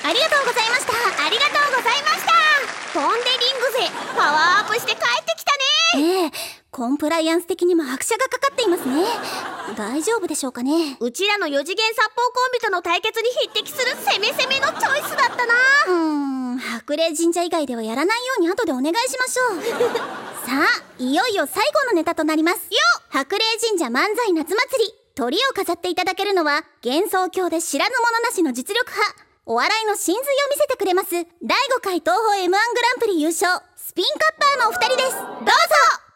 ありがとうございました。 ありがとうございました。ポン・デ・リング勢パワーアップして帰ってきたね。 コンプライアンス的にも拍車がかかっていますね。大丈夫でしょうかね。 うちらの4次元殺法コンビとの対決に匹敵する攻め攻めのチョイスだったな。 白麗神社以外ではやらないように後でお願いしましょう。さあ、いよいよ最後のネタとなりますよ。白麗神社漫才夏祭り、鳥を飾っていただけるのは幻想郷で知らぬ者なしの実力派、お笑いの真髄を見せてくれます第5回東宝 M1 グランプリ優勝スピンカッパーのお二人です。どうぞ。